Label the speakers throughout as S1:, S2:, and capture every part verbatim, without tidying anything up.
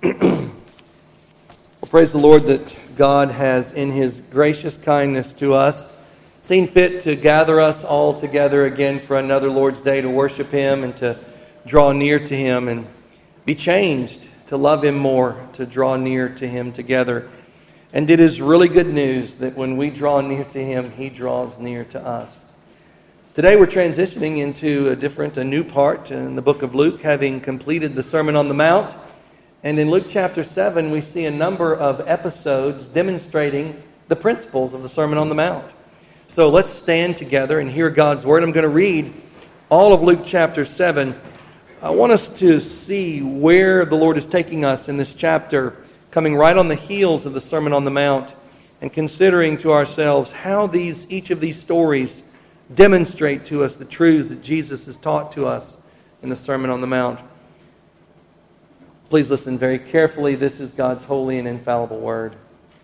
S1: Well, praise the Lord that God has, in His gracious kindness to us, seen fit to gather us all together again for another Lord's Day to worship Him and to draw near to Him and be changed, to love Him more, to draw near to Him together. And it is really good news that when we draw near to Him, He draws near to us. Today we're transitioning into a different, a new part in the book of Luke, having completed the Sermon on the Mount. And in Luke chapter seven, we see a number of episodes demonstrating the principles of the Sermon on the Mount. So let's stand together and hear God's Word. I'm going to read all of Luke chapter seven. I want us to see where the Lord is taking us in this chapter, coming right on the heels of the Sermon on the Mount, and considering to ourselves how these each of these stories demonstrate to us the truths that Jesus has taught to us in the Sermon on the Mount. Please listen very carefully. This is God's holy and infallible word.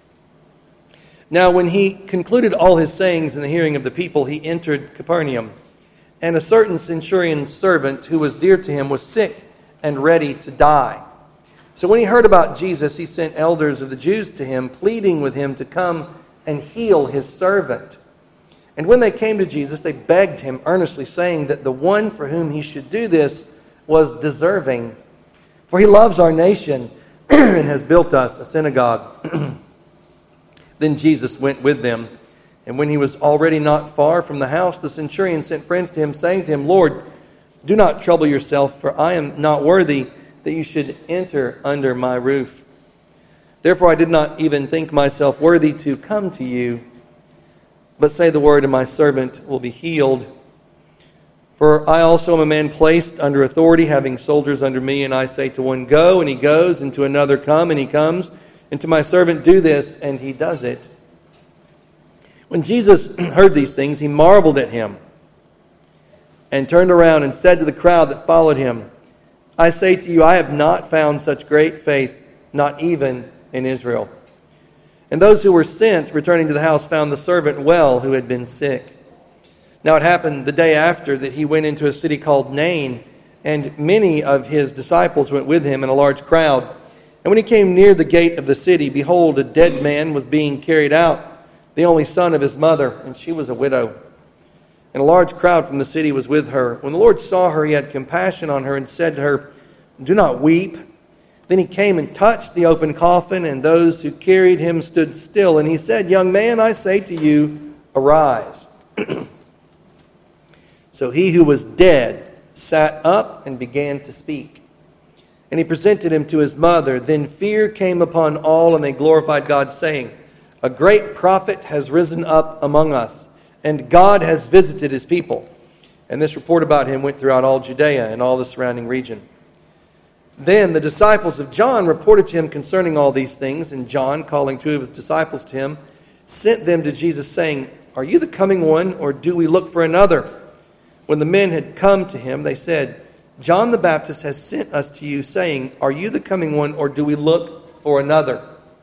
S1: Now, when he concluded all his sayings in the hearing of the people, he entered Capernaum. And a certain centurion's servant who was dear to him was sick and ready to die. So when he heard about Jesus, he sent elders of the Jews to him, pleading with him to come and heal his servant. And when they came to Jesus, they begged him earnestly, saying that the one for whom he should do this was deserving. For he loves our nation and has built us a synagogue. Then Jesus went with them. And when he was already not far from the house, the centurion sent friends to him, saying to him, Lord, do not trouble yourself, for I am not worthy that you should enter under my roof. Therefore I did not even think myself worthy to come to you, but say the word, and my servant will be healed. For I also am a man placed under authority, having soldiers under me, and I say to one, go, and he goes, and to another, come, and he comes, and to my servant, do this, and he does it. When Jesus heard these things, he marveled at him, and turned around and said to the crowd that followed him, I say to you, I have not found such great faith, not even in Israel. And those who were sent, returning to the house, found the servant well who had been sick. Now it happened the day after that he went into a city called Nain, and many of his disciples went with him, and a large crowd. And when he came near the gate of the city, behold, a dead man was being carried out, the only son of his mother, and she was a widow. And a large crowd from the city was with her. When the Lord saw her, he had compassion on her and said to her, do not weep. Then he came and touched the open coffin, and those who carried him stood still. And he said, young man, I say to you, arise. So he who was dead sat up and began to speak. And he presented him to his mother. Then fear came upon all, and they glorified God, saying, a great prophet has risen up among us, and God has visited his people. And this report about him went throughout all Judea and all the surrounding region. Then the disciples of John reported to him concerning all these things, and John, calling two of his disciples to him, sent them to Jesus, saying, are you the coming one, or do we look for another? When the men had come to him, they said, John the Baptist has sent us to you, saying, are you the coming one, or do we look for another?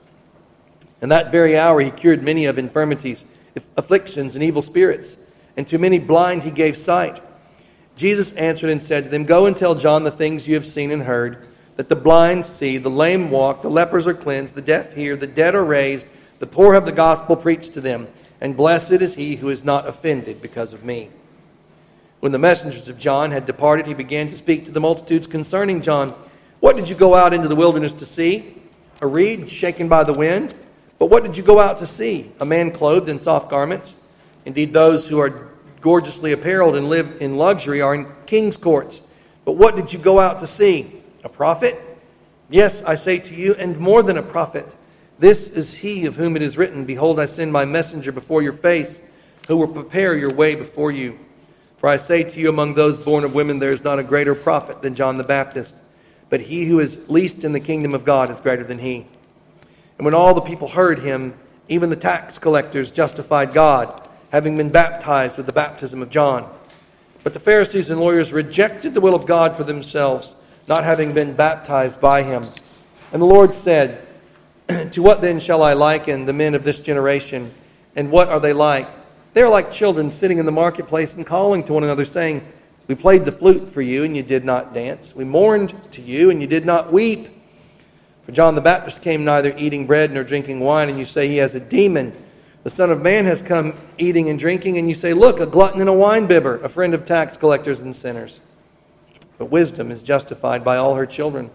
S1: And that very hour he cured many of infirmities, afflictions, and evil spirits, and to many blind he gave sight. Jesus answered and said to them, go and tell John the things you have seen and heard, that the blind see, the lame walk, the lepers are cleansed, the deaf hear, the dead are raised, the poor have the gospel preached to them, and blessed is he who is not offended because of me. When the messengers of John had departed, he began to speak to the multitudes concerning John. What did you go out into the wilderness to see? A reed shaken by the wind? But what did you go out to see? A man clothed in soft garments? Indeed, those who are gorgeously apparelled and live in luxury are in king's courts. But what did you go out to see? A prophet? Yes, I say to you, and more than a prophet. This is he of whom it is written, behold, I send my messenger before your face, who will prepare your way before you. For I say to you, among those born of women, there is not a greater prophet than John the Baptist. But he who is least in the kingdom of God is greater than he. And when all the people heard him, even the tax collectors justified God, having been baptized with the baptism of John. But the Pharisees and lawyers rejected the will of God for themselves, not having been baptized by him. And the Lord said, to what then shall I liken the men of this generation? And what are they like? They are like children sitting in the marketplace and calling to one another, saying, we played the flute for you, and you did not dance. We mourned to you, and you did not weep. For John the Baptist came neither eating bread nor drinking wine, and you say he has a demon. The Son of Man has come eating and drinking, and you say, look, a glutton and a winebibber, a friend of tax collectors and sinners. But wisdom is justified by all her children.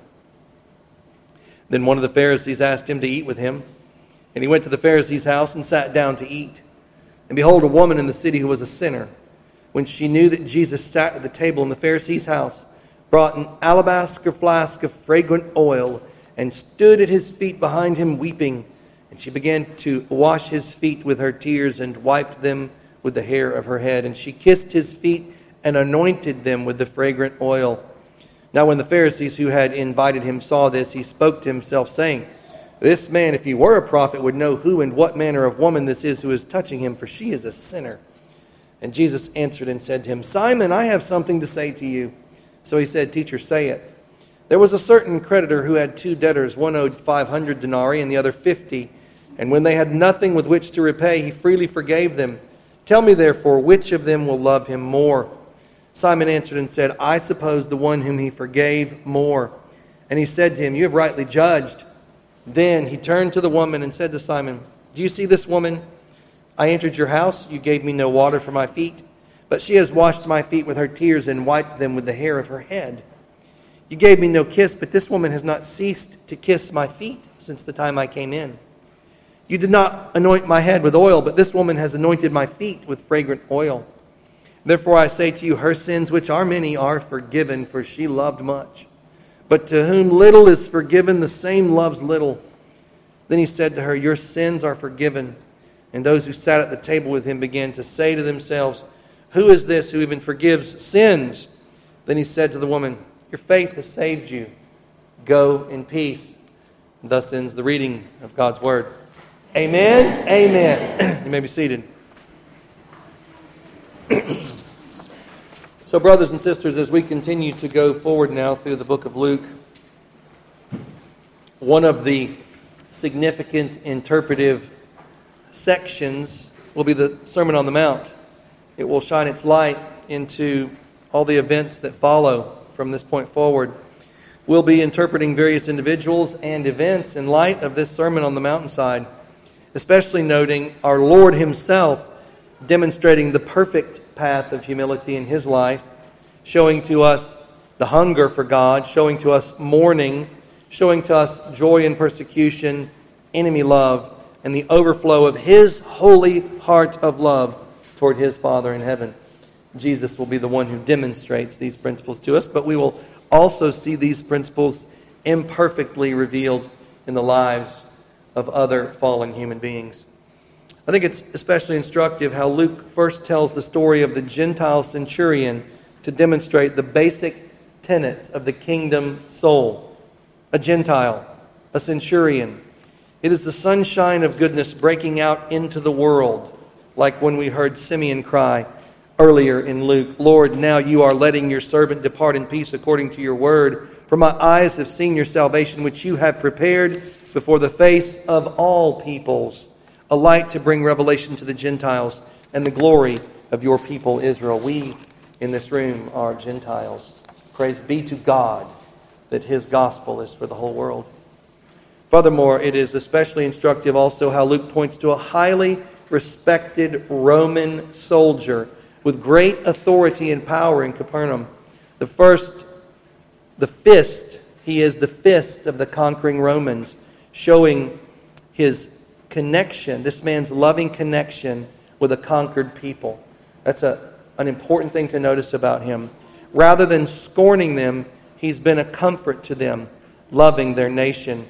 S1: Then one of the Pharisees asked him to eat with him. And he went to the Pharisee's house and sat down to eat. And behold, a woman in the city who was a sinner, when she knew that Jesus sat at the table in the Pharisee's house, brought an alabaster flask of fragrant oil, and stood at his feet behind him weeping. And she began to wash his feet with her tears and wiped them with the hair of her head. And she kissed his feet and anointed them with the fragrant oil. Now when the Pharisees who had invited him saw this, he spoke to himself, saying, this man, if he were a prophet, would know who and what manner of woman this is who is touching him, for she is a sinner. And Jesus answered and said to him, Simon, I have something to say to you. So he said, Teacher, say it. There was a certain creditor who had two debtors. One owed five hundred denarii and the other fifty. And when they had nothing with which to repay, he freely forgave them. Tell me, therefore, which of them will love him more? Simon answered and said, I suppose the one whom he forgave more. And he said to him, You have rightly judged. Then he turned to the woman and said to Simon, Do you see this woman? I entered your house. You gave me no water for my feet, but she has washed my feet with her tears and wiped them with the hair of her head. You gave me no kiss, but this woman has not ceased to kiss my feet since the time I came in. You did not anoint my head with oil, but this woman has anointed my feet with fragrant oil. Therefore I say to you, her sins, which are many, are forgiven, for she loved much. But to whom little is forgiven, the same loves little. Then he said to her, Your sins are forgiven. And those who sat at the table with him began to say to themselves, Who is this who even forgives sins? Then he said to the woman, Your faith has saved you. Go in peace. And thus ends the reading of God's word. Amen. Amen. You may be seated. So, brothers and sisters, as we continue to go forward now through the book of Luke, one of the significant interpretive sections will be the Sermon on the Mount. It will shine its light into all the events that follow from this point forward. We'll be interpreting various individuals and events in light of this Sermon on the Mountainside, especially noting our Lord Himself demonstrating the perfect path of humility in His life, showing to us the hunger for God, showing to us mourning, showing to us joy in persecution, enemy love, and the overflow of His holy heart of love toward His Father in heaven. Jesus will be the one who demonstrates these principles to us, but we will also see these principles imperfectly revealed in the lives of other fallen human beings. I think it's especially instructive how Luke first tells the story of the Gentile centurion to demonstrate the basic tenets of the kingdom soul. A Gentile, a centurion. It is the sunshine of goodness breaking out into the world, like when we heard Simeon cry earlier in Luke, Lord, now you are letting your servant depart in peace according to your word. For my eyes have seen your salvation, which you have prepared before the face of all peoples, a light to bring revelation to the Gentiles and the glory of your people Israel. We in this room are Gentiles. Praise be to God that His gospel is for the whole world. Furthermore, it is especially instructive also how Luke points to a highly respected Roman soldier with great authority and power in Capernaum. The first, the fist, he is the fist of the conquering Romans, showing his connection, this man's loving connection with a conquered people. That's a, an important thing to notice about him. Rather than scorning them, he's been a comfort to them, loving their nation.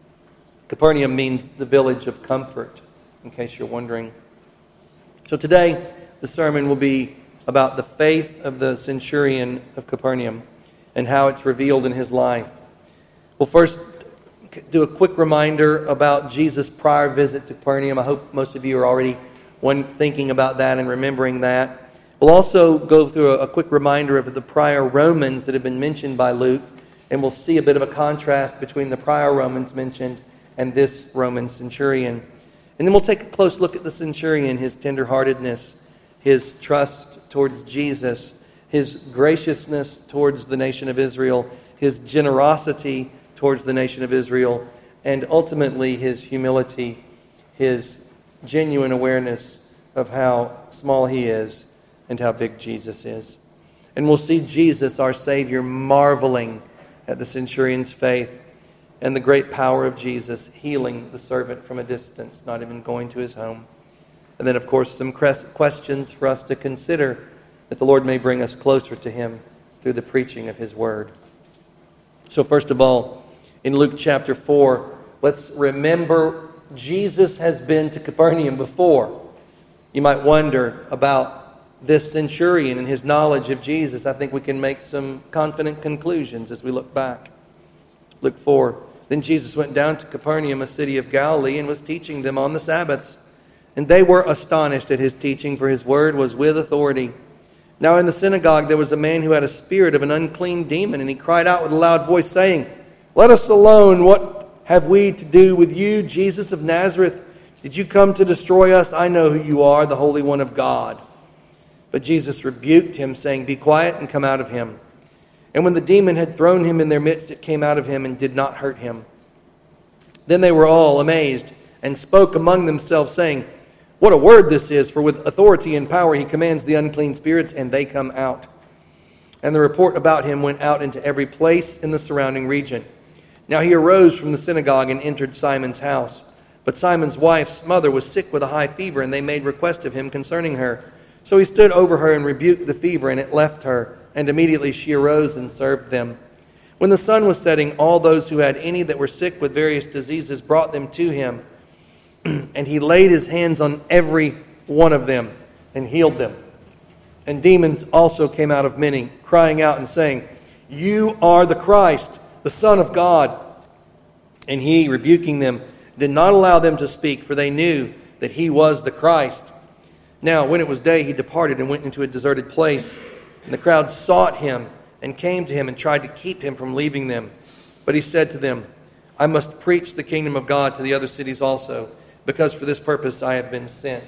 S1: Capernaum means the village of comfort, in case you're wondering. So today, the sermon will be about the faith of the centurion of Capernaum and how it's revealed in his life. We'll first do a quick reminder about Jesus' prior visit to Capernaum. I hope most of you are already one thinking about that and remembering that. We'll also go through a, a quick reminder of the prior Romans that have been mentioned by Luke, and we'll see a bit of a contrast between the prior Romans mentioned and this Roman centurion. And then we'll take a close look at the centurion, his tenderheartedness, his trust towards Jesus, his graciousness towards the nation of Israel, his generosity towards the nation of Israel, and ultimately his humility, his genuine awareness of how small he is and how big Jesus is. And we'll see Jesus, our Savior, marveling at the centurion's faith and the great power of Jesus, healing the servant from a distance, not even going to his home. And then, of course, some questions for us to consider that the Lord may bring us closer to him through the preaching of his word. So first of all, in Luke chapter four, let's remember Jesus has been to Capernaum before. You might wonder about this centurion and his knowledge of Jesus. I think we can make some confident conclusions as we look back. Luke four. Then Jesus went down to Capernaum, a city of Galilee, and was teaching them on the Sabbaths. And they were astonished at his teaching, for his word was with authority. Now in the synagogue there was a man who had a spirit of an unclean demon, and he cried out with a loud voice, saying, "Let us alone. What have we to do with you, Jesus of Nazareth? Did you come to destroy us? I know who you are, the Holy One of God." But Jesus rebuked him, saying, "Be quiet and come out of him." And when the demon had thrown him in their midst, it came out of him and did not hurt him. Then they were all amazed and spoke among themselves, saying, "What a word this is, for with authority and power he commands the unclean spirits, and they come out." And the report about him went out into every place in the surrounding region. Now he arose from the synagogue and entered Simon's house. But Simon's wife's mother was sick with a high fever, and they made request of him concerning her. So he stood over her and rebuked the fever, and it left her. And immediately she arose and served them. When the sun was setting, all those who had any that were sick with various diseases brought them to him. And he laid his hands on every one of them and healed them. And demons also came out of many, crying out and saying, "You are the Christ, the Son of God." And he, rebuking them, did not allow them to speak, for they knew that he was the Christ. Now, when it was day, he departed and went into a deserted place. And the crowd sought him and came to him and tried to keep him from leaving them. But he said to them, "I must preach the kingdom of God to the other cities also, because for this purpose I have been sent."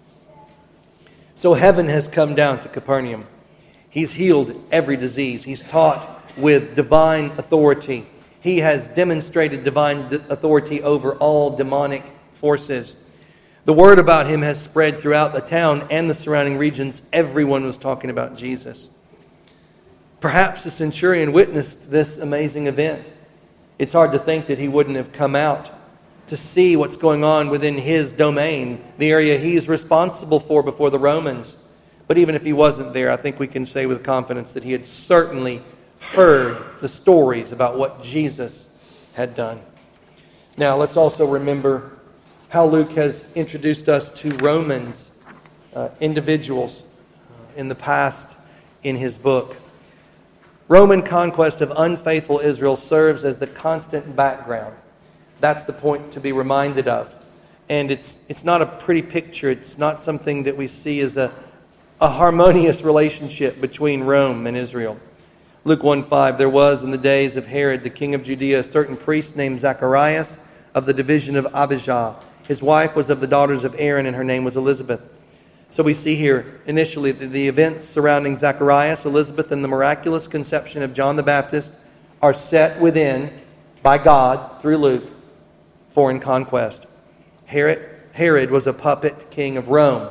S1: So heaven has come down to Capernaum. He's healed every disease. He's taught with divine authority. He has demonstrated divine authority over all demonic forces. The word about him has spread throughout the town and the surrounding regions. Everyone was talking about Jesus. Perhaps the centurion witnessed this amazing event. It's hard to think that he wouldn't have come out to see what's going on within his domain, the area he's responsible for before the Romans. But even if he wasn't there, I think we can say with confidence that he had certainly heard the stories about what Jesus had done. Now, let's also remember how Luke has introduced us to Romans, uh, individuals in the past in his book. Roman conquest of unfaithful Israel serves as the constant background. That's the point to be reminded of. And it's it's not a pretty picture. It's not something that we see as a, a harmonious relationship between Rome and Israel. Luke one five, there was in the days of Herod, the king of Judea, a certain priest named Zacharias of the division of Abijah. His wife was of the daughters of Aaron, and her name was Elizabeth. So we see here, initially, the, the events surrounding Zacharias, Elizabeth, and the miraculous conception of John the Baptist are set within, by God, through Luke, foreign conquest. Herod, Herod was a puppet king of Rome.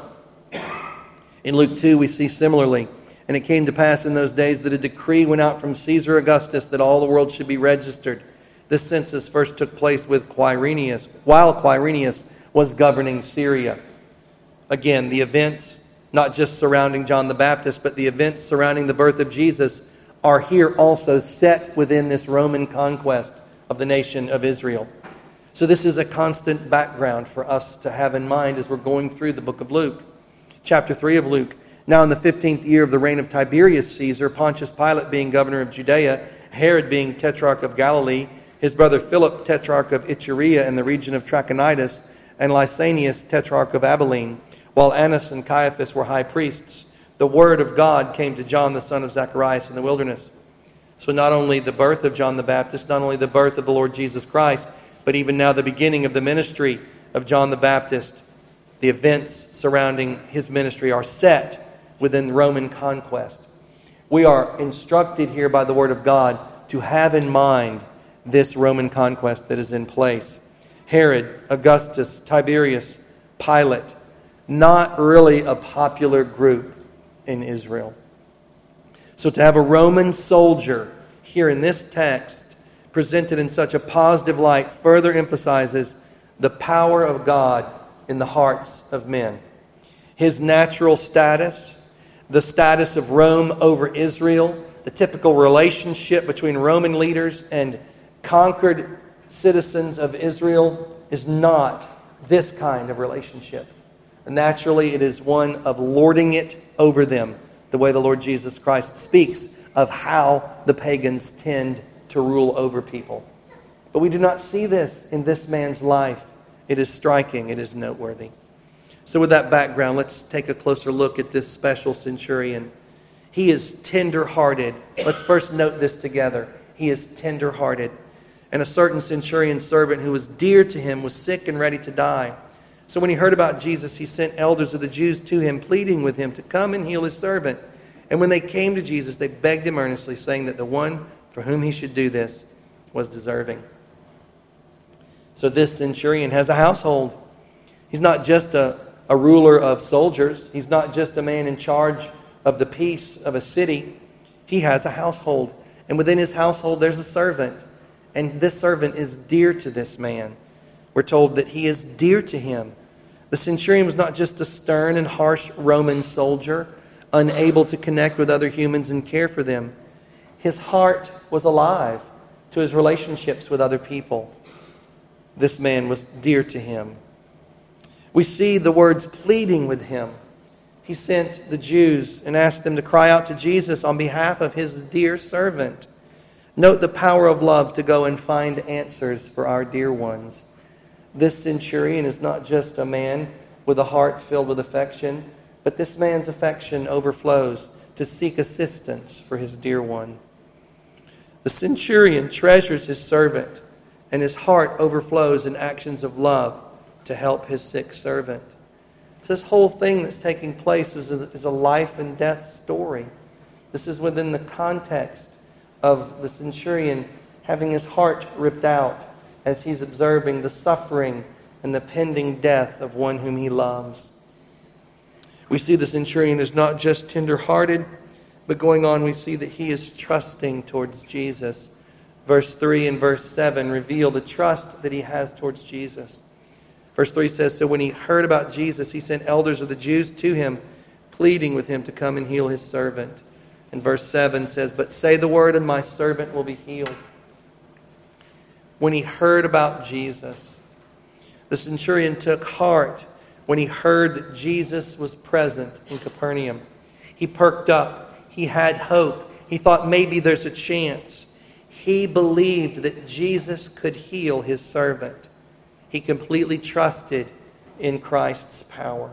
S1: In Luke two, we see similarly, and it came to pass in those days that a decree went out from Caesar Augustus that all the world should be registered. This census first took place with Quirinius, while Quirinius was governing Syria. Again, the events, not just surrounding John the Baptist, but the events surrounding the birth of Jesus are here also set within this Roman conquest of the nation of Israel. So this is a constant background for us to have in mind as we're going through the book of Luke. Chapter three of Luke. Now in the fifteenth year of the reign of Tiberius Caesar, Pontius Pilate being governor of Judea, Herod being tetrarch of Galilee, his brother Philip, tetrarch of Iturea in the region of Trachonitis, and Lysanias, tetrarch of Abilene, while Annas and Caiaphas were high priests, the word of God came to John the son of Zacharias in the wilderness. So not only the birth of John the Baptist, not only the birth of the Lord Jesus Christ, but even now the beginning of the ministry of John the Baptist, the events surrounding his ministry are set within Roman conquest. We are instructed here by the word of God to have in mind this Roman conquest that is in place. Herod, Augustus, Tiberius, Pilate, not really a popular group in Israel. So to have a Roman soldier here in this text presented in such a positive light further emphasizes the power of God in the hearts of men. His natural status, the status of Rome over Israel, the typical relationship between Roman leaders and conquered citizens of Israel is not this kind of relationship. Naturally, it is one of lording it over them, the way the Lord Jesus Christ speaks of how the pagans tend to rule over people. But we do not see this in this man's life. It is striking. It is noteworthy. So with that background, let's take a closer look at this special centurion. He is tender-hearted. Let's first note this together. He is tender-hearted. And a certain centurion servant who was dear to him was sick and ready to die. So when he heard about Jesus, he sent elders of the Jews to him, pleading with him to come and heal his servant. And when they came to Jesus, they begged him earnestly, saying that the one for whom he should do this was deserving. So this centurion has a household. He's not just a, a ruler of soldiers. He's not just a man in charge of the peace of a city. He has a household. And within his household, there's a servant. And this servant is dear to this man. We're told that he is dear to him. The centurion was not just a stern and harsh Roman soldier, unable to connect with other humans and care for them. His heart was alive to his relationships with other people. This man was dear to him. We see the words pleading with him. He sent the Jews and asked them to cry out to Jesus on behalf of his dear servant. Note the power of love to go and find answers for our dear ones. This centurion is not just a man with a heart filled with affection, but this man's affection overflows to seek assistance for his dear one. The centurion treasures his servant, and his heart overflows in actions of love to help his sick servant. This whole thing that's taking place is a, is a life and death story. This is within the context of the centurion having his heart ripped out as he's observing the suffering and the pending death of one whom he loves. We see the centurion is not just tender-hearted, but going on we see that he is trusting towards Jesus. Verse three and verse seven reveal the trust that he has towards Jesus. Verse three says, so when he heard about Jesus, he sent elders of the Jews to him, pleading with him to come and heal his servant. And verse seven says, but say the word and my servant will be healed. When he heard about Jesus, the centurion took heart when he heard that Jesus was present in Capernaum. He perked up. He had hope. He thought maybe there's a chance. He believed that Jesus could heal his servant. He completely trusted in Christ's power.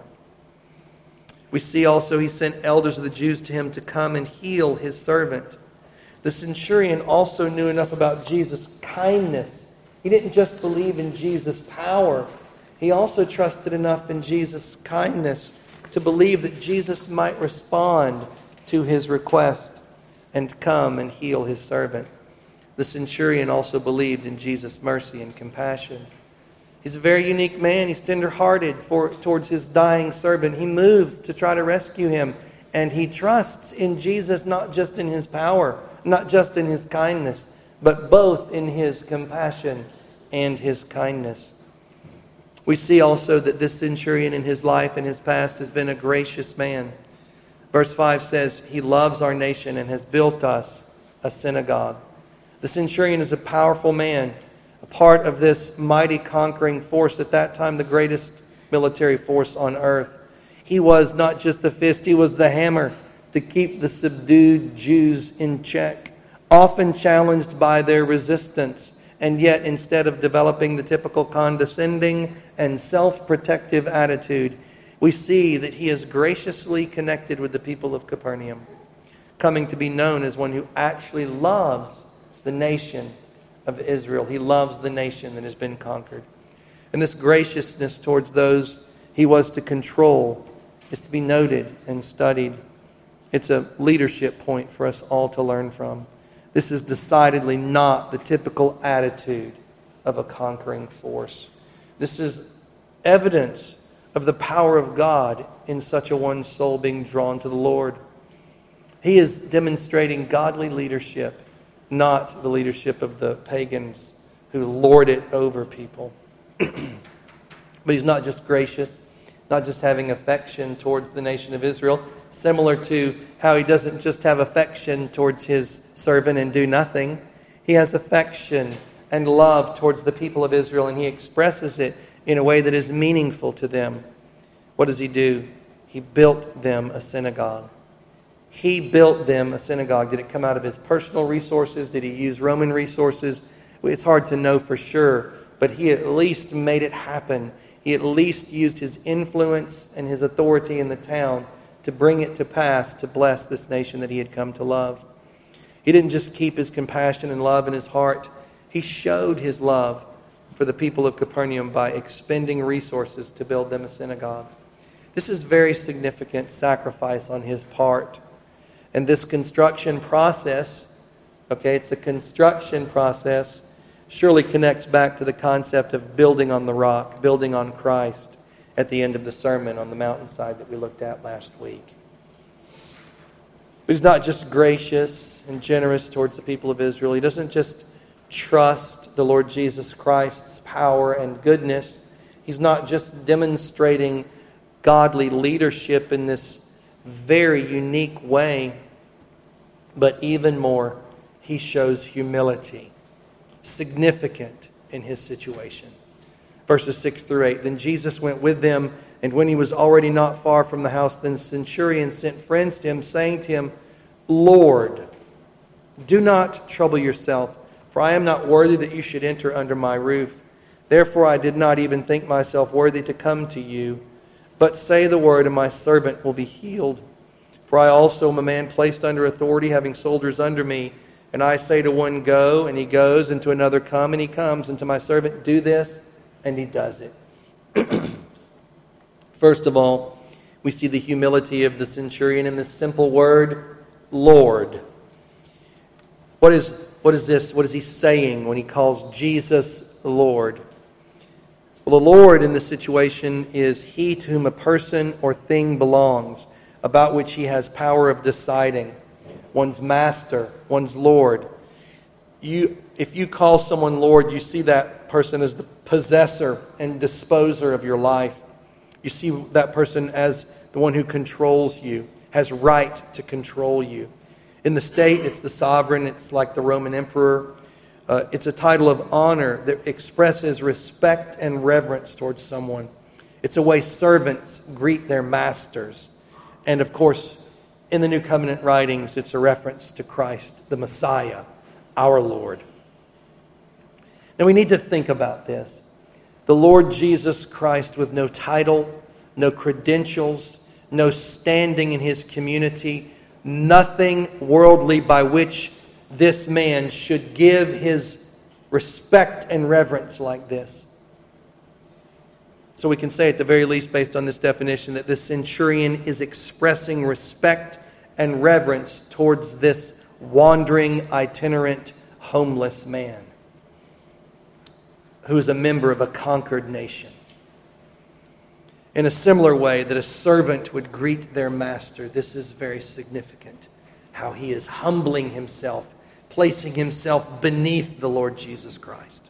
S1: We see also he sent elders of the Jews to him to come and heal his servant. The centurion also knew enough about Jesus' kindness. He didn't just believe in Jesus' power. He also trusted enough in Jesus' kindness to believe that Jesus might respond to his request and come and heal his servant. The centurion also believed in Jesus' mercy and compassion. He's a very unique man. He's tender-hearted for, towards his dying servant. He moves to try to rescue him. And he trusts in Jesus not just in his power, not just in his kindness, but both in his compassion and his kindness. We see also that this centurion in his life and his past has been a gracious man. Verse five says, he loves our nation and has built us a synagogue. The centurion is a powerful man, a part of this mighty conquering force, at that time the greatest military force on earth. He was not just the fist, he was the hammer to keep the subdued Jews in check, often challenged by their resistance. And yet, instead of developing the typical condescending and self-protective attitude, we see that he is graciously connected with the people of Capernaum, coming to be known as one who actually loves the nation of Israel. He loves the nation that has been conquered. And this graciousness towards those he was to control is to be noted and studied. It's a leadership point for us all to learn from. This is decidedly not the typical attitude of a conquering force. This is evidence of the power of God in such a one's soul being drawn to the Lord. He is demonstrating godly leadership, not the leadership of the pagans who lord it over people. But he's not just gracious, not just having affection towards the nation of Israel, similar to how he doesn't just have affection towards his servant and do nothing. He has affection and love towards the people of Israel, and he expresses it in a way that is meaningful to them. What does he do? He built them a synagogue. He built them a synagogue. Did it come out of his personal resources? Did he use Roman resources? It's hard to know for sure, but he at least made it happen. He at least used his influence and his authority in the town to bring it to pass, to bless this nation that he had come to love. He didn't just keep his compassion and love in his heart. He showed his love for the people of Capernaum by expending resources to build them a synagogue. This is very significant sacrifice on his part. And this construction process, okay, it's a construction process, surely connects back to the concept of building on the rock, building on Christ at the end of the sermon on the mountainside that we looked at last week. But he's not just gracious and generous towards the people of Israel. He doesn't just trust the Lord Jesus Christ's power and goodness. He's not just demonstrating godly leadership in this very unique way, but even more, he shows humility, significant in his situation. Verses six through eight, then Jesus went with them, and when he was already not far from the house, the centurion sent friends to him, saying to him, Lord, do not trouble yourself, for I am not worthy that you should enter under my roof. Therefore I did not even think myself worthy to come to you. But say the word, and my servant will be healed. For I also am a man placed under authority, having soldiers under me. And I say to one, go, and he goes, and to another, come, and he comes, and to my servant, do this, and he does it. First of all, we see the humility of the centurion in this simple word, Lord. What is, what is this? What is he saying when he calls Jesus Lord? Well, the Lord in this situation is he to whom a person or thing belongs, about which he has power of deciding. One's master, one's Lord. You, if you call someone Lord, you see that person as the possessor and disposer of your life. You see that person as the one who controls you, has right to control you. In the state, it's the sovereign. It's like the Roman emperor. Uh, it's a title of honor that expresses respect and reverence towards someone. It's a way servants greet their masters. And of course, in the New Covenant writings, it's a reference to Christ, the Messiah, our Lord. Now we need to think about this. The Lord Jesus Christ with no title, no credentials, no standing in his community, nothing worldly by which this man should give his respect and reverence like this. So we can say at the very least, based on this definition, that this centurion is expressing respect and reverence towards this wandering, itinerant, homeless man who is a member of a conquered nation. In a similar way that a servant would greet their master, this is very significant. How he is humbling himself, placing himself beneath the Lord Jesus Christ.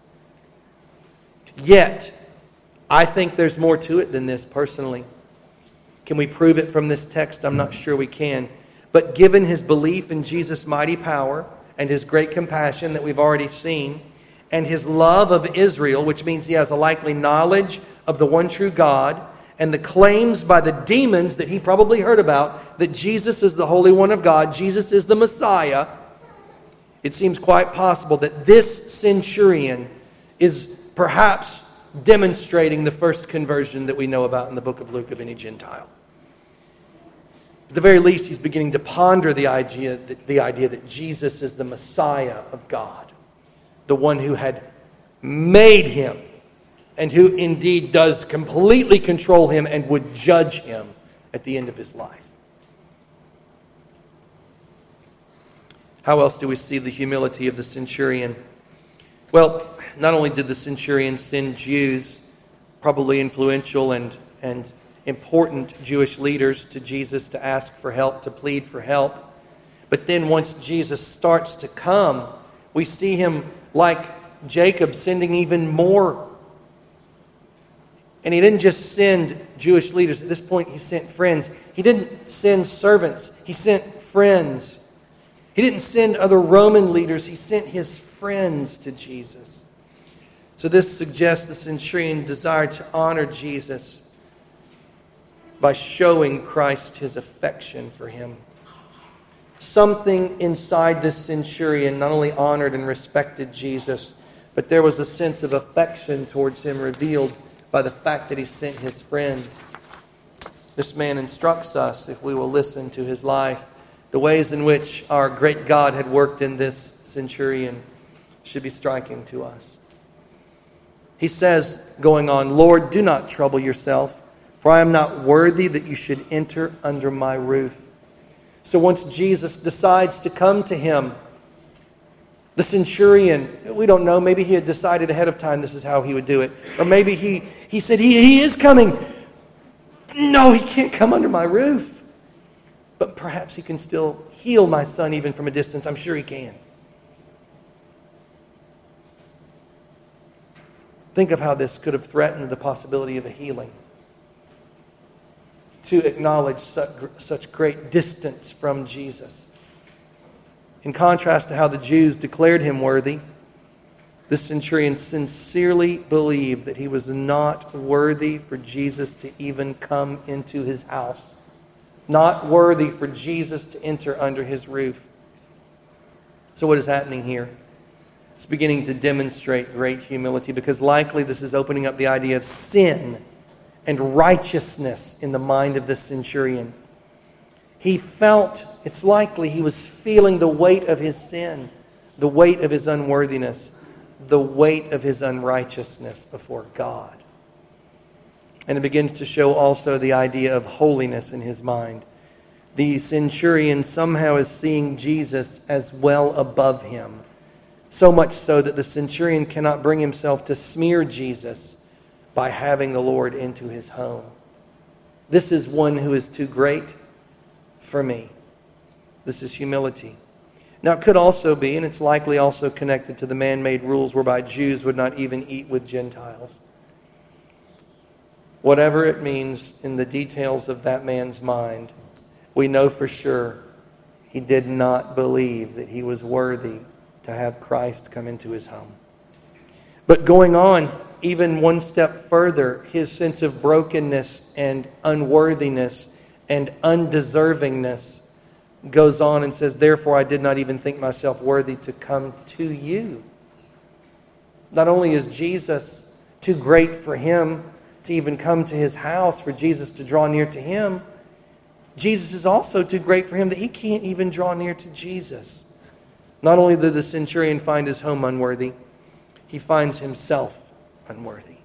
S1: Yet, I think there's more to it than this personally. Can we prove it from this text? I'm not sure we can. But given his belief in Jesus' mighty power and his great compassion that we've already seen, and his love of Israel, which means he has a likely knowledge of the one true God, and the claims by the demons that he probably heard about that Jesus is the Holy One of God, Jesus is the Messiah, it seems quite possible that this centurion is perhaps demonstrating the first conversion that we know about in the book of Luke of any Gentile. At the very least, he's beginning to ponder the idea that, the idea that Jesus is the Messiah of God, the one who had made him, and who indeed does completely control him and would judge him at the end of his life. How else do we see the humility of the centurion? Well, not only did the centurion send Jews, probably influential and, and important Jewish leaders, to Jesus to ask for help, to plead for help, but then once Jesus starts to come, we see him like Jacob sending even more. And he didn't just send Jewish leaders. At this point, he sent friends. He didn't send servants. He sent friends. He didn't send other Roman leaders. He sent his friends to Jesus. So this suggests the centurion desired to honor Jesus by showing Christ his affection for him. Something inside this centurion not only honored and respected Jesus, but there was a sense of affection towards him revealed by the fact that he sent his friends. This man instructs us, if we will listen to his life, the ways in which our great God had worked in this centurion should be striking to us. He says, going on, "Lord, do not trouble yourself, for I am not worthy that you should enter under my roof." So once Jesus decides to come to him, the centurion, we don't know, maybe he had decided ahead of time this is how he would do it. Or maybe he, he said, he, he is coming. No, he can't come under my roof. But perhaps he can still heal my son even from a distance. I'm sure he can. Think of how this could have threatened the possibility of a healing. To acknowledge such, such great distance from Jesus. In contrast to how the Jews declared him worthy, this centurion sincerely believed that he was not worthy for Jesus to even come into his house. Not worthy for Jesus to enter under his roof. So what is happening here? It's beginning to demonstrate great humility, because likely this is opening up the idea of sin and righteousness in the mind of this centurion. He felt, it's likely he was feeling the weight of his sin, the weight of his unworthiness, the weight of his unrighteousness before God. And it begins to show also the idea of holiness in his mind. The centurion somehow is seeing Jesus as well above him. So much so that the centurion cannot bring himself to smear Jesus by having the Lord into his home. This is one who is too great for me. This is humility. Now it could also be, and it's likely also connected to the man-made rules whereby Jews would not even eat with Gentiles. Whatever it means in the details of that man's mind, we know for sure he did not believe that he was worthy to have Christ come into his home. But going on, even one step further, his sense of brokenness and unworthiness and undeservingness goes on and says, "Therefore I did not even think myself worthy to come to you." Not only is Jesus too great for him to even come to his house, for Jesus to draw near to him, Jesus is also too great for him that he can't even draw near to Jesus. Not only did the centurion find his home unworthy, he finds himself unworthy.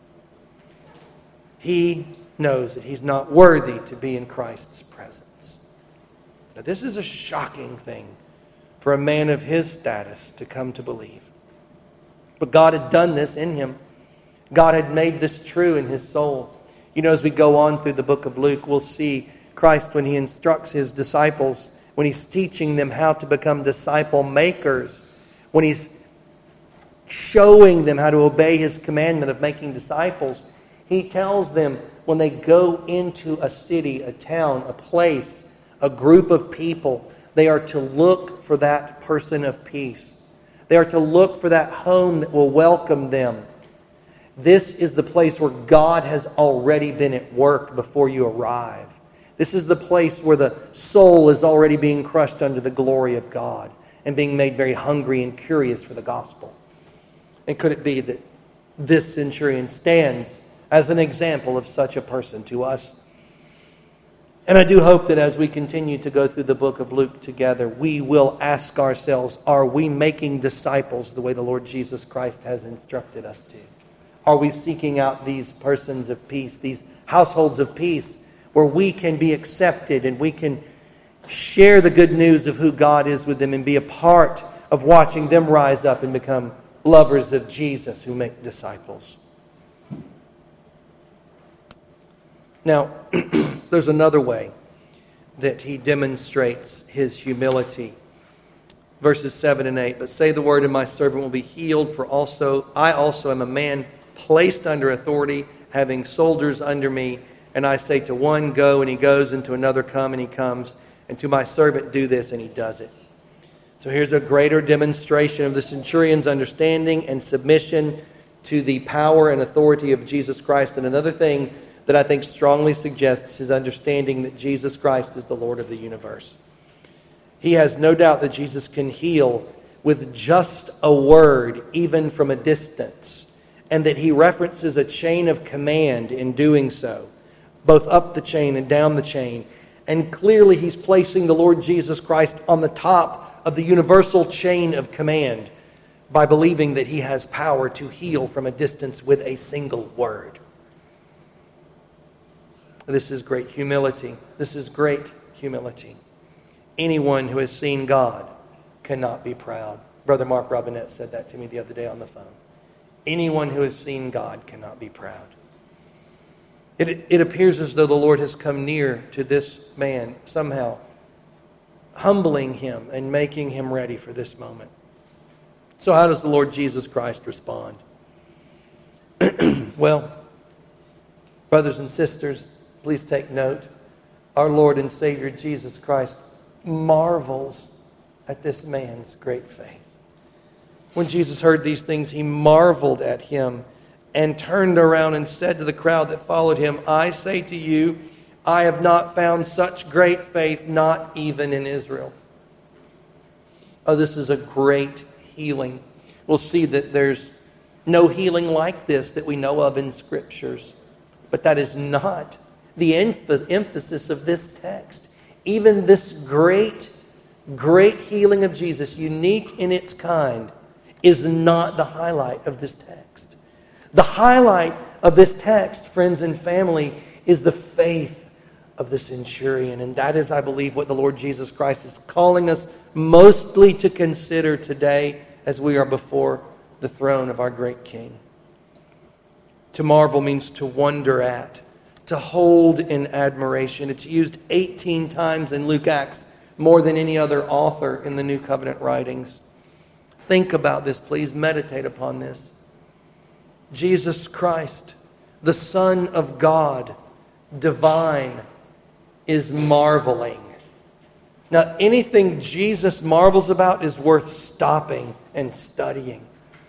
S1: He knows that he's not worthy to be in Christ's presence. Now, this is a shocking thing for a man of his status to come to believe. But God had done this in him. God had made this true in his soul. You know, as we go on through the book of Luke, we'll see Christ when he instructs his disciples, when he's teaching them how to become disciple makers, when he's showing them how to obey his commandment of making disciples, he tells them when they go into a city, a town, a place, a group of people, they are to look for that person of peace. They are to look for that home that will welcome them. This is the place where God has already been at work before you arrive. This is the place where the soul is already being crushed under the glory of God and being made very hungry and curious for the gospel. And could it be that this centurion stands as an example of such a person to us? And I do hope that as we continue to go through the book of Luke together, we will ask ourselves, are we making disciples the way the Lord Jesus Christ has instructed us to? Are we seeking out these persons of peace, these households of peace, where we can be accepted and we can share the good news of who God is with them and be a part of watching them rise up and become lovers of Jesus who make disciples. Now, there's another way that he demonstrates his humility. Verses seven and eight, but say the word and my servant will be healed, for also I also am a man placed under authority, having soldiers under me, and I say to one, go, and he goes, and to another, come, and he comes, and to my servant, do this, and he does it. So here's a greater demonstration of the centurion's understanding and submission to the power and authority of Jesus Christ. And another thing that I think strongly suggests his understanding that Jesus Christ is the Lord of the universe. He has no doubt that Jesus can heal with just a word, even from a distance, and that he references a chain of command in doing so, both up the chain and down the chain. And clearly he's placing the Lord Jesus Christ on the top of the universal chain of command by believing that he has power to heal from a distance with a single word. This is great humility. This is great humility. Anyone who has seen God cannot be proud. Brother Mark Robinette said that to me the other day on the phone. Anyone who has seen God cannot be proud. It, it appears as though the Lord has come near to this man, somehow humbling him and making him ready for this moment. So how does the Lord Jesus Christ respond? Well, brothers and sisters, please take note. Our Lord and Savior Jesus Christ marvels at this man's great faith. When Jesus heard these things, he marveled at him and turned around and said to the crowd that followed him, I say to you, I have not found such great faith, not even in Israel. Oh, this is a great healing. We'll see that there's no healing like this that we know of in Scriptures. But that is not the emphasis of this text. Even this great, great healing of Jesus, unique in its kind, is not the highlight of this text. The highlight of this text, friends and family, is the faith of the centurion. And that is, I believe, what the Lord Jesus Christ is calling us mostly to consider today as we are before the throne of our great King. To marvel means to wonder at, to hold in admiration. It's used eighteen times in Luke Acts, more than any other author in the New Covenant writings. Think about this, please. Meditate upon this. Jesus Christ, the Son of God, divine, is marveling. Now, anything Jesus marvels about is worth stopping and studying.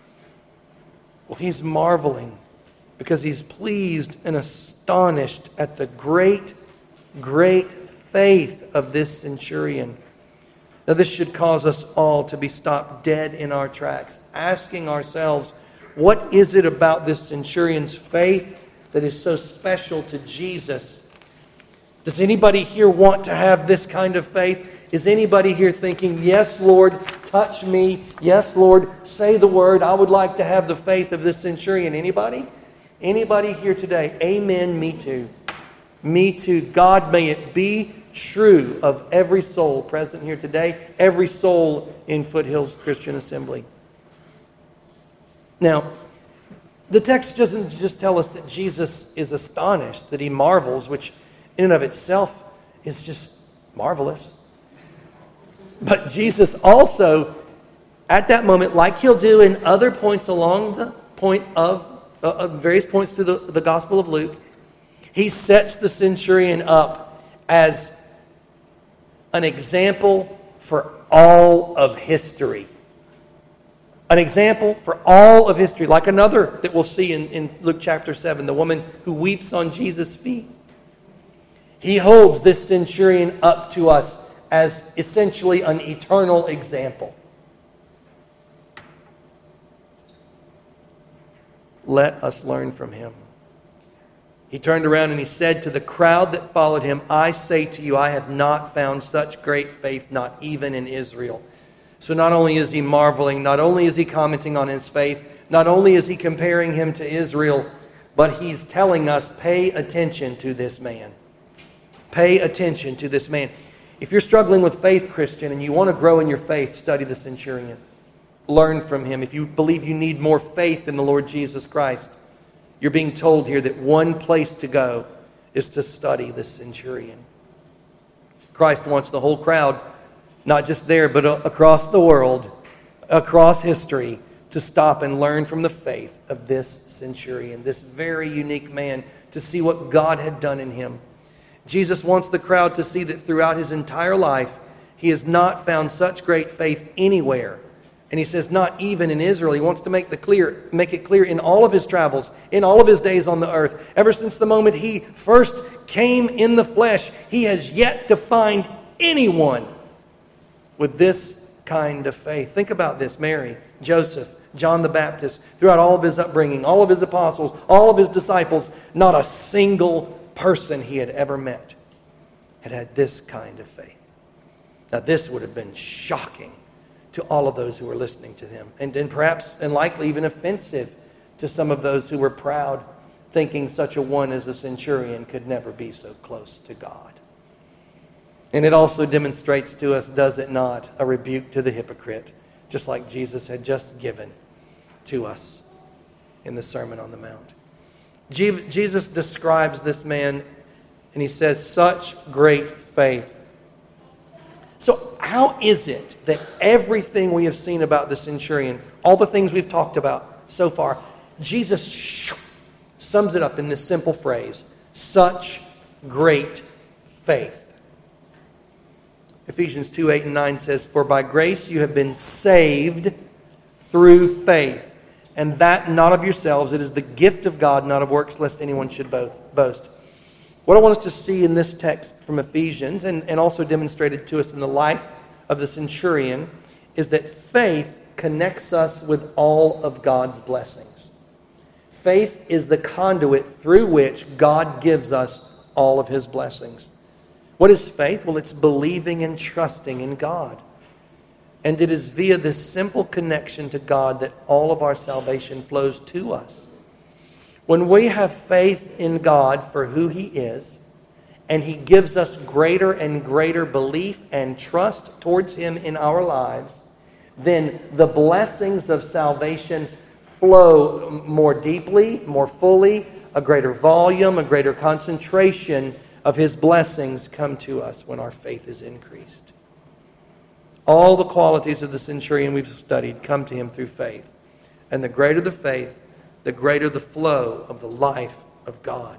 S1: Well, he's marveling because he's pleased and astonished at the great, great faith of this centurion. Now, this should cause us all to be stopped dead in our tracks, asking ourselves, what is it about this centurion's faith that is so special to Jesus? Does anybody here want to have this kind of faith? Is anybody here thinking, yes, Lord, touch me. Yes, Lord, say the word. I would like to have the faith of this centurion. Anybody? Anybody here today? Amen, me too. Me too. God, may it be true of every soul present here today, every soul in Foothills Christian Assembly. Now, the text doesn't just tell us that Jesus is astonished, that he marvels, which in and of itself is just marvelous. But Jesus also, at that moment, like he'll do in other points along the point of uh, various points through the, the Gospel of Luke, he sets the centurion up as an example for all of history. An example for all of history, like another that we'll see in, in Luke chapter seven, the woman who weeps on Jesus' feet. He holds this centurion up to us as essentially an eternal example. Let us learn from him. He turned around and he said to the crowd that followed him, I say to you, I have not found such great faith, not even in Israel. So not only is he marveling, not only is he commenting on his faith, not only is he comparing him to Israel, but he's telling us, pay attention to this man. Pay attention to this man. If you're struggling with faith, Christian, and you want to grow in your faith, study the centurion. Learn from him. If you believe you need more faith in the Lord Jesus Christ, you're being told here that one place to go is to study the centurion. Christ wants the whole crowd, not just there, but across the world, across history, to stop and learn from the faith of this centurion, this very unique man, to see what God had done in him. Jesus wants the crowd to see that throughout his entire life, he has not found such great faith anywhere. And he says, not even in Israel. He wants to make the clear, make it clear in all of his travels, in all of his days on the earth. Ever since the moment he first came in the flesh, he has yet to find anyone with this kind of faith. Think about this. Mary, Joseph, John the Baptist, throughout all of his upbringing, all of his apostles, all of his disciples, not a single person he had ever met had had this kind of faith. Now this would have been shocking to all of those who were listening to him, and, and perhaps and likely even offensive to some of those who were proud, thinking such a one as a centurion could never be so close to God. And it also demonstrates to us, does it not, a rebuke to the hypocrite, just like Jesus had just given to us in the Sermon on the Mount. Jesus describes this man, and he says, such great faith. So how is it that everything we have seen about the centurion, all the things we've talked about so far, Jesus sums it up in this simple phrase, such great faith? Ephesians two, eight and nine says, for by grace you have been saved through faith, and that not of yourselves, it is the gift of God, not of works, lest anyone should boast. What I want us to see in this text from Ephesians, and, and also demonstrated to us in the life of the centurion, is that faith connects us with all of God's blessings. Faith is the conduit through which God gives us all of his blessings. What is faith? Well, it's believing and trusting in God. And it is via this simple connection to God that all of our salvation flows to us. When we have faith in God for who he is, and he gives us greater and greater belief and trust towards him in our lives, then the blessings of salvation flow more deeply, more fully, a greater volume, a greater concentration of his blessings come to us when our faith is increased. All the qualities of the centurion we've studied come to him through faith. And the greater the faith, the greater the flow of the life of God.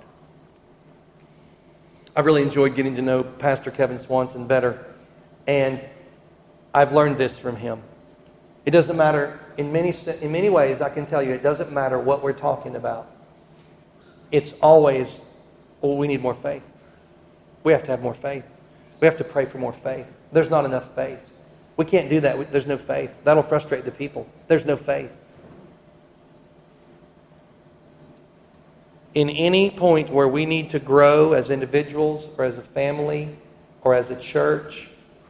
S1: I've really enjoyed getting to know Pastor Kevin Swanson better, and I've learned this from him. It doesn't matter, in many, in many ways, I can tell you, it doesn't matter what we're talking about. It's always, well, we need more faith. We have to have more faith. We have to pray for more faith. There's not enough faith. We can't do that. There's no faith. That'll frustrate the people. There's no faith. In any point where we need to grow as individuals or as a family or as a church,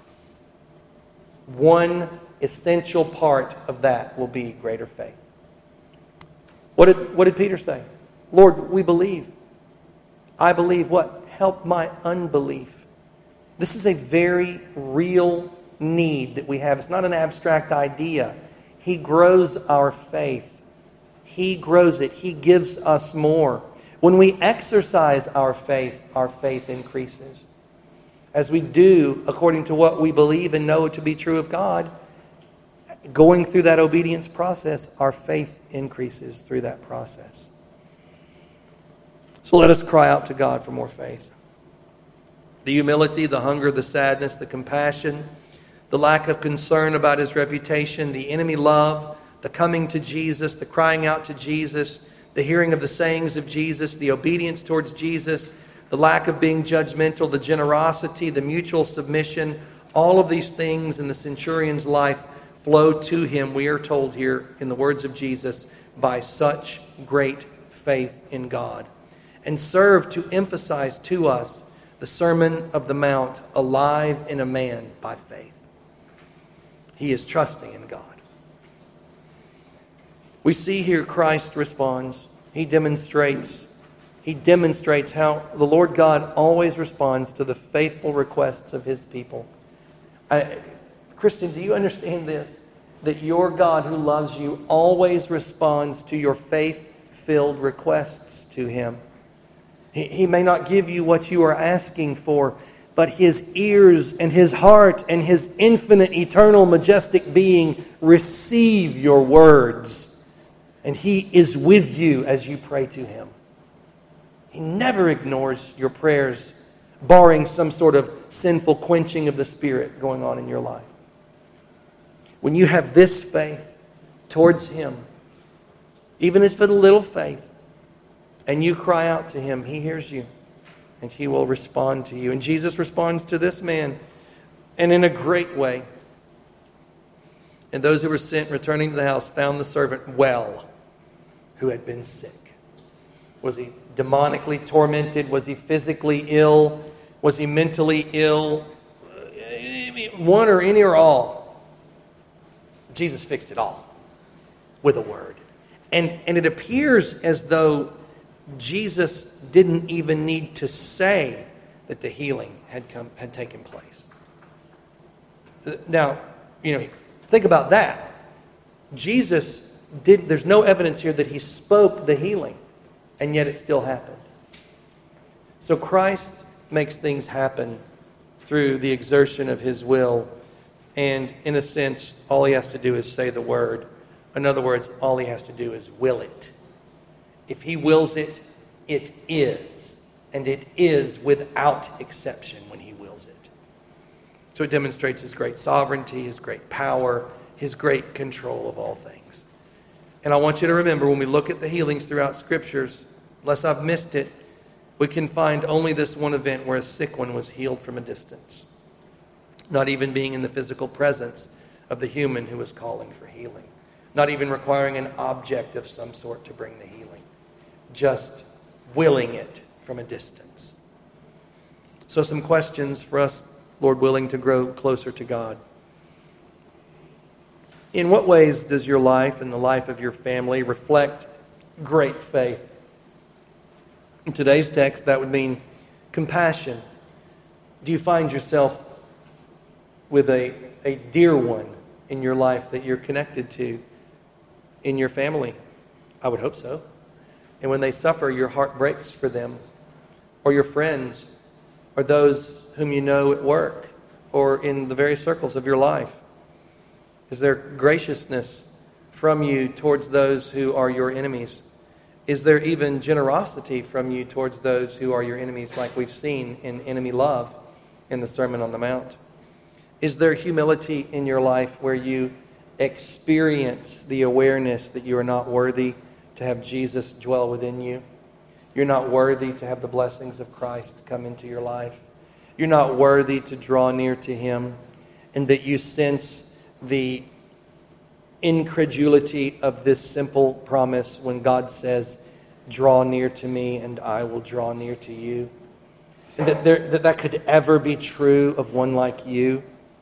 S1: one essential part of that will be greater faith. What did, what did Peter say? Lord, we believe. I believe what? Help my unbelief. This is a very real need that we have. It's not an abstract idea. He grows our faith. He grows it. He gives us more. When we exercise our faith, our faith increases. As we do according to what we believe and know to be true of God, going through that obedience process, our faith increases through that process. So let us cry out to God for more faith. The humility, the hunger, the sadness, the compassion, the lack of concern about his reputation, the enemy love, the coming to Jesus, the crying out to Jesus, the hearing of the sayings of Jesus, the obedience towards Jesus, the lack of being judgmental, the generosity, the mutual submission, all of these things in the centurion's life flow to him, we are told here in the words of Jesus, by such great faith in God, and serve to emphasize to us the Sermon of the Mount, alive in a man by faith. He is trusting in God. We see here Christ responds. He demonstrates he demonstrates how the Lord God always responds to the faithful requests of his people. I, Christian, do you understand this? That your God who loves you always responds to your faith-filled requests to him. He, he may not give you what you are asking for, but his ears and his heart and his infinite, eternal, majestic being receive your words. And he is with you as you pray to him. He never ignores your prayers, barring some sort of sinful quenching of the Spirit going on in your life. When you have this faith towards him, even if it's a little faith, and you cry out to him, he hears you, and he will respond to you. And Jesus responds to this man, and in a great way. And those who were sent, returning to the house, found the servant well, who had been sick. Was he demonically tormented? Was he physically ill? Was he mentally ill? One or any or all. Jesus fixed it all with a word. And, and it appears as though Jesus didn't even need to say that the healing had come had taken place. Now, you know, think about that. Jesus didn't, there's no evidence here that he spoke the healing, and yet it still happened. So Christ makes things happen through the exertion of his will, and in a sense, all he has to do is say the word. In other words, all he has to do is will it. If he wills it, it is. And it is without exception when he wills it. So it demonstrates his great sovereignty, his great power, his great control of all things. And I want you to remember, when we look at the healings throughout Scriptures, unless I've missed it, we can find only this one event where a sick one was healed from a distance. Not even being in the physical presence of the human who was calling for healing. Not even requiring an object of some sort to bring the healing. Just willing it from a distance. So some questions for us, Lord willing, to grow closer to God. In what ways does your life and the life of your family reflect great faith? In today's text, that would mean compassion. Do you find yourself with a, a dear one in your life that you're connected to in your family? I would hope so. And when they suffer, your heart breaks for them, or your friends, or those whom you know at work, or in the very circles of your life. Is there graciousness from you towards those who are your enemies? Is there even generosity from you towards those who are your enemies, like we've seen in enemy love in the Sermon on the Mount? Is there humility in your life where you experience the awareness that you are not worthy to have Jesus dwell within you? You're not worthy to have the blessings of Christ come into your life. You're not worthy to draw near to him, and that you sense the incredulity of this simple promise when God says, draw near to me and I will draw near to you. And that there, that, that could ever be true of one like you.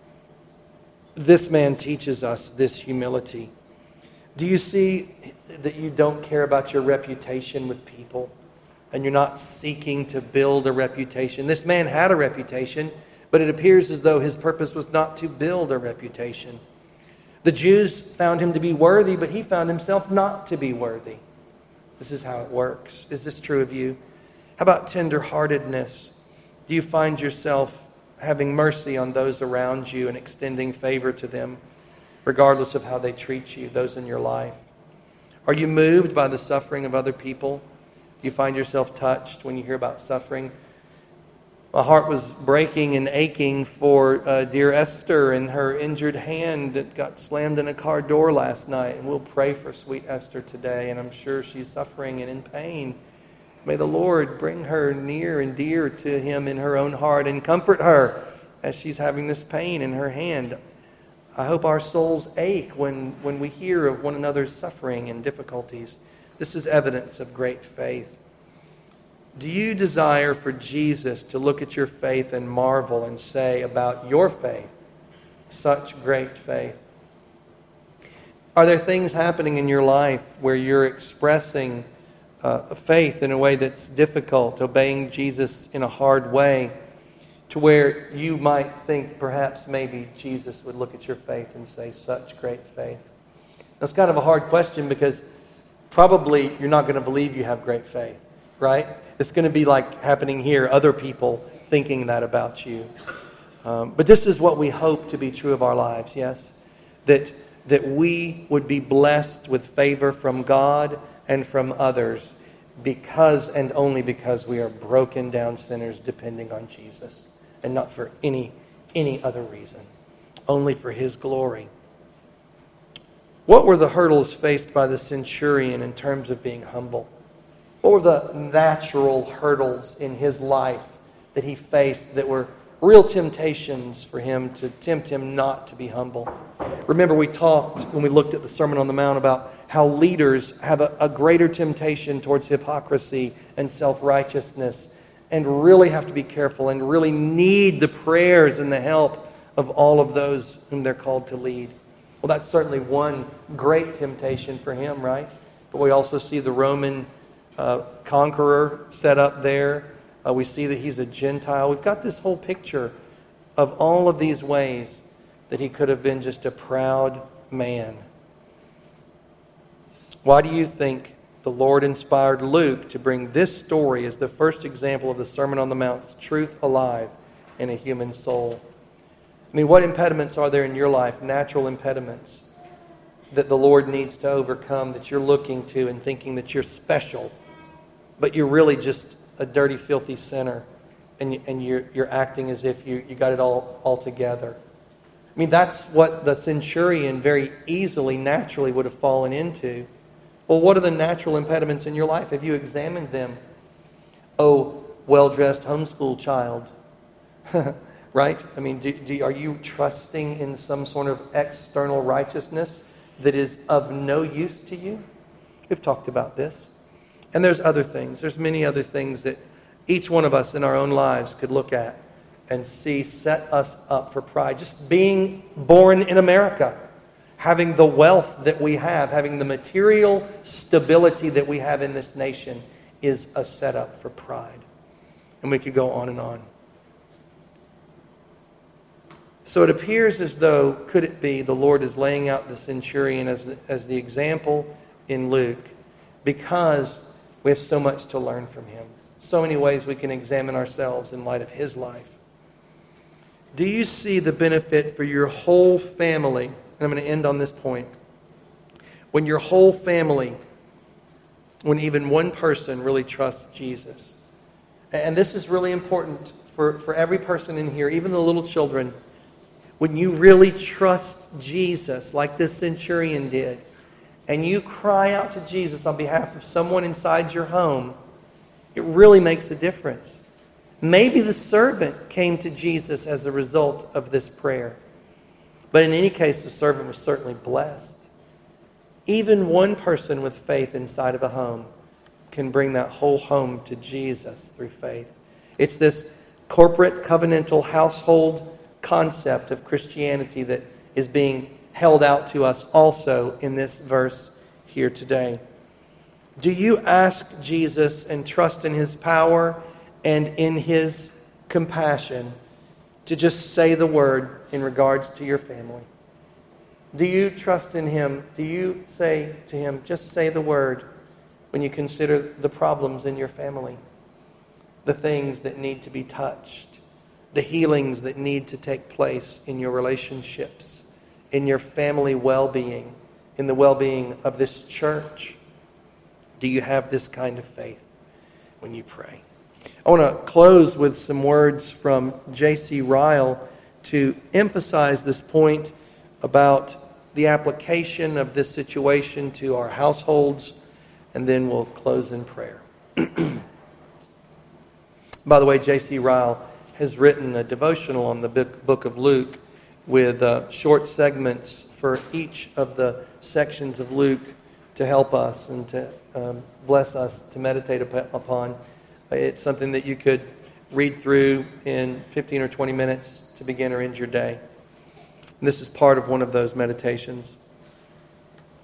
S1: This man teaches us this humility. Do you see that you don't care about your reputation with people, and you're not seeking to build a reputation? This man had a reputation, but it appears as though his purpose was not to build a reputation. The Jews found him to be worthy, but he found himself not to be worthy. This is how it works. Is this true of you? How about tenderheartedness? Do you find yourself having mercy on those around you and extending favor to them, regardless of how they treat you, those in your life? Are you moved by the suffering of other people? Do you find yourself touched when you hear about suffering? My heart was breaking and aching for uh, dear Esther and her injured hand that got slammed in a car door last night. And we'll pray for sweet Esther today, and I'm sure she's suffering and in pain. May the Lord bring her near and dear to him in her own heart and comfort her as she's having this pain in her hand. I hope our souls ache when, when we hear of one another's suffering and difficulties. This is evidence of great faith. Do you desire for Jesus to look at your faith and marvel and say about your faith, such great faith? Are there things happening in your life where you're expressing uh, faith in a way that's difficult, obeying Jesus in a hard way, to where you might think perhaps maybe Jesus would look at your faith and say, such great faith. That's kind of a hard question because probably you're not going to believe you have great faith, right? It's going to be like happening here, other people thinking that about you. Um, but this is what we hope to be true of our lives, yes? That, that we would be blessed with favor from God and from others because and only because we are broken down sinners depending on Jesus and not for any, any other reason, only for His glory. What were the hurdles faced by the centurion in terms of being humble? What were the natural hurdles in his life that he faced that were real temptations for him to tempt him not to be humble? Remember, we talked when we looked at the Sermon on the Mount about how leaders have a, a greater temptation towards hypocrisy and self-righteousness and really have to be careful and really need the prayers and the help of all of those whom they're called to lead. Well, that's certainly one great temptation for him, right? But we also see the Roman uh, conqueror set up there. Uh, we see that he's a Gentile. We've got this whole picture of all of these ways that he could have been just a proud man. Why do you think the Lord inspired Luke to bring this story as the first example of the Sermon on the Mount's truth alive in a human soul? I mean, what impediments are there in your life, natural impediments, that the Lord needs to overcome, that you're looking to and thinking that you're special, but you're really just a dirty, filthy sinner, and, you, and you're, you're acting as if you, you got it all, all together? I mean, that's what the centurion very easily, naturally would have fallen into. Well, what are the natural impediments in your life? Have you examined them? Oh, well-dressed homeschool child. Right? I mean, do, do, are you trusting in some sort of external righteousness that is of no use to you? We've talked about this. And there's other things. There's many other things that each one of us in our own lives could look at and see set us up for pride. Just being born in America, having the wealth that we have, having the material stability that we have in this nation is a setup for pride. And we could go on and on. So it appears as though, could it be, the Lord is laying out the centurion as, as the example in Luke because we have so much to learn from him. So many ways we can examine ourselves in light of his life. Do you see the benefit for your whole family? And I'm going to end on this point. When your whole family, when even one person really trusts Jesus. And this is really important for, for every person in here, even the little children. When you really trust Jesus, like this centurion did, and you cry out to Jesus on behalf of someone inside your home, it really makes a difference. Maybe the servant came to Jesus as a result of this prayer. But in any case, the servant was certainly blessed. Even one person with faith inside of a home can bring that whole home to Jesus through faith. It's this corporate, covenantal household concept of Christianity that is being held out to us also in this verse here today. Do you ask Jesus and trust in his power and in his compassion to just say the word in regards to your family? Do you trust in him? Do you say to him, just say the word when you consider the problems in your family, the things that need to be touched, the healings that need to take place in your relationships, in your family well-being, in the well-being of this church? Do you have this kind of faith when you pray? I want to close with some words from J C Ryle to emphasize this point about the application of this situation to our households, and then we'll close in prayer. By the way, J C Ryle has written a devotional on the book of Luke with uh, short segments for each of the sections of Luke to help us and to um, bless us to meditate upon. It's something that you could read through in fifteen or twenty minutes to begin or end your day. And this is part of one of those meditations.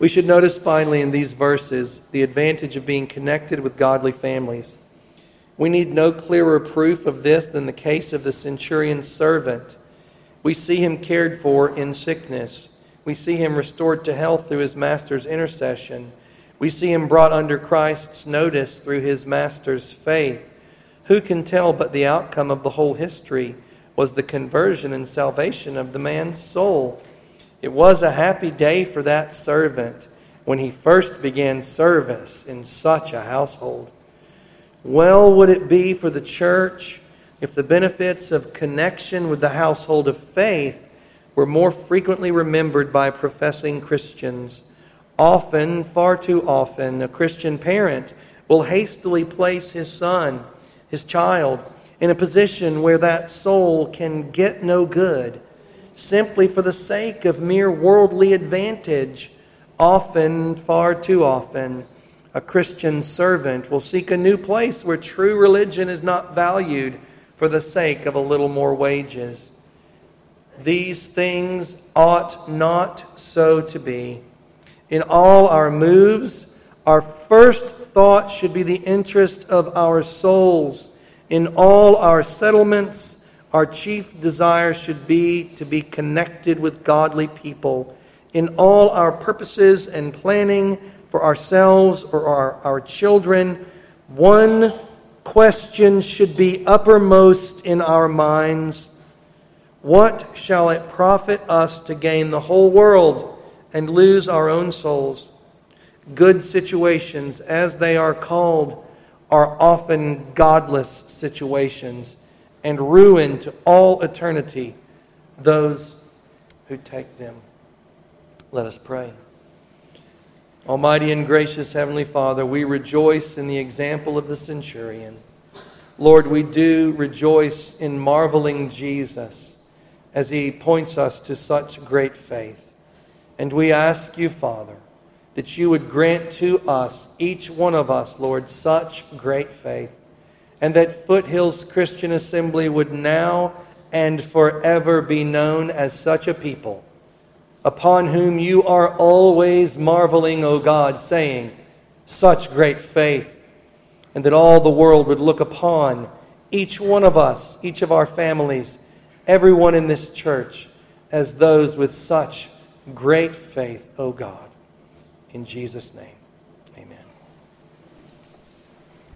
S1: We should notice finally in these verses the advantage of being connected with godly families. We need no clearer proof of this than the case of the centurion's servant. We see him cared for in sickness. We see him restored to health through his master's intercession. We see him brought under Christ's notice through his master's faith. Who can tell but the outcome of the whole history was the conversion and salvation of the man's soul? It was a happy day for that servant when he first began service in such a household. Well would it be for the church if the benefits of connection with the household of faith were more frequently remembered by professing Christians. Often, far too often, a Christian parent will hastily place his son, his child, in a position where that soul can get no good, simply for the sake of mere worldly advantage. Often, far too often, a Christian servant will seek a new place where true religion is not valued for the sake of a little more wages. These things ought not so to be. In all our moves, our first thought should be the interest of our souls. In all our settlements, our chief desire should be to be connected with godly people. In all our purposes and planning for ourselves or our, our children, one question should be uppermost in our minds. What shall it profit us to gain the whole world and lose our own souls? Good situations, as they are called, are often godless situations and ruin to all eternity those who take them. Let us pray. Almighty and gracious Heavenly Father, we rejoice in the example of the centurion. Lord, we do rejoice in marveling Jesus as he points us to such great faith. And we ask you, Father, that you would grant to us, each one of us, Lord, such great faith, and that Foothills Christian Assembly would now and forever be known as such a people, upon whom you are always marveling, O God, saying, such great faith, and that all the world would look upon each one of us, each of our families, everyone in this church, as those with such great faith, O God. In Jesus' name.